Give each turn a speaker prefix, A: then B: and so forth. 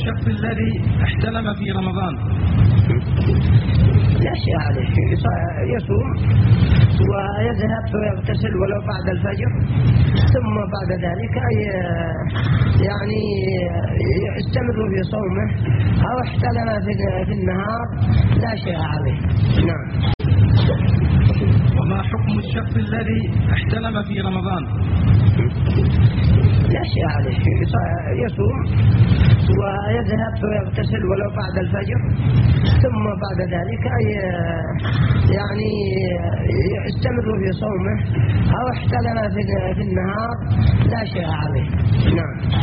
A: الشخص الذي احتلم في رمضان؟
B: لا شيء عليه، يصوم ويذهب ويغتسل ولو بعد الفجر، ثم بعد ذلك يعني يستمر في صومه، أو احتلم في النهار لا شيء عليه. نعم.
A: وما حكم الشخص الذي احتلم في رمضان؟
B: لا شيء عليه، يصوم ويذهب ويغتسل ولو بعد الفجر، ثم بعد ذلك يعني يستمر في صومه، أو احتلم في النهار لا شيء عليه. نعم.